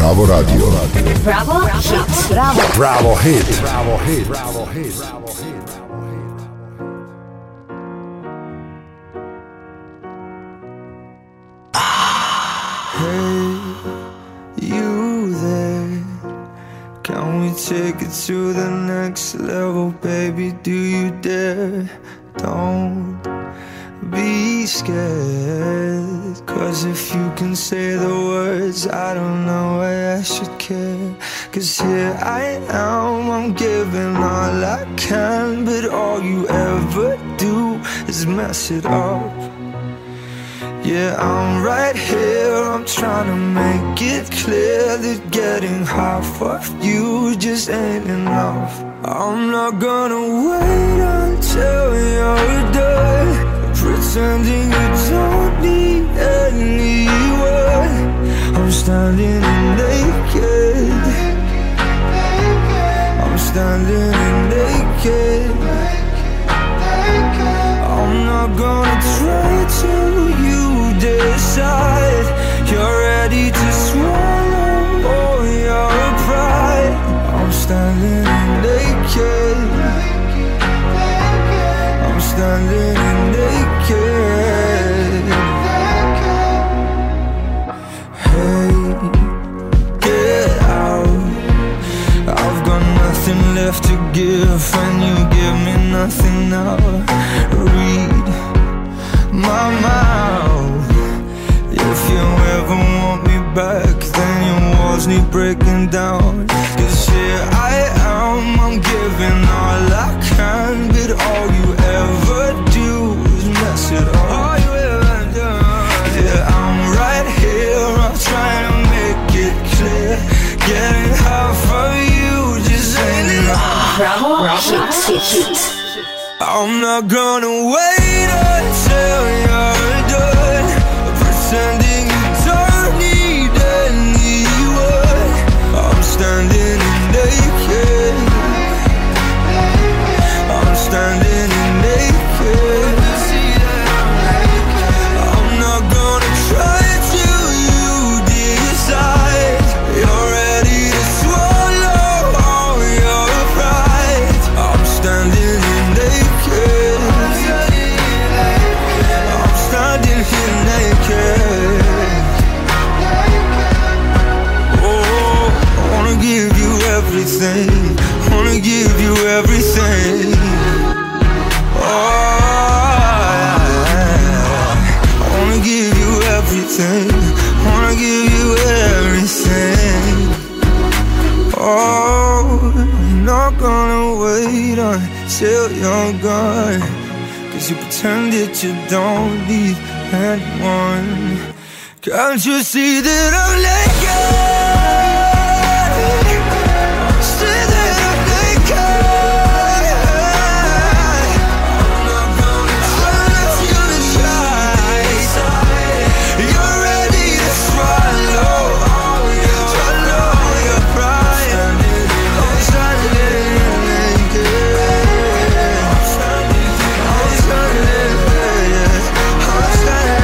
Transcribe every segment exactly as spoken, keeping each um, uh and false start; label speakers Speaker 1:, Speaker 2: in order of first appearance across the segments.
Speaker 1: Bravo Radio.
Speaker 2: Bravo Hit. Bravo.
Speaker 1: Bravo Hit. Bravo Hit. Bravo Hit. Bravo Hit.
Speaker 3: Hey, you there? Can we take it to the next level, baby? Do you dare? Don't be scared, 'cause if you can say the words, I don't know why I should care. 'Cause here I am, I'm giving all I can, but all you ever do is mess it up. Yeah, I'm right here, I'm trying to make it clear that getting half of you just ain't enough. I'm not gonna wait until you're done pretending you don't need anyone. I'm standing naked, I'm standing naked. I'm not gonna try to you decide you're ready to swallow all your pride. I'm standing naked, I'm standing naked. Hey, get out, I've got nothing left to give and you give me nothing now. Read my mouth, if you ever want me back, then your walls need breaking down. 'Cause here I am, I'm giving all I can, but all you ever do is mess it up. All you ever do. Yeah, I'm right here, I'm trying to make it clear. Getting half of you just ain't enough.
Speaker 2: Bravo Hit.
Speaker 3: I'm not gonna wait until you're done pretending you don't need anyone. I'm standing naked, I'm standing naked. I'm not gonna try till you decide you're ready to swallow all your pride. I'm standing naked, I'm standing here naked. Oh, I wanna give you everything, wanna give you everything. Oh, I wanna give you everything, wanna give you everything. Oh, I'm not gonna wait until you're gone, 'cause you pretend that you don't need anyone. Can't you see that I'm naked? See that I'm naked. I'm not gonna try to decide you're ready to swallow all your, swallow your pride. I'm standing naked, I'm standing, I'm standing, I'm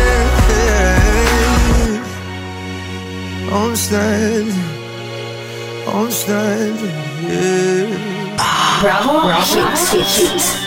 Speaker 3: standing, I'm standing, I'm standing, yeah.
Speaker 2: Bravo Hit.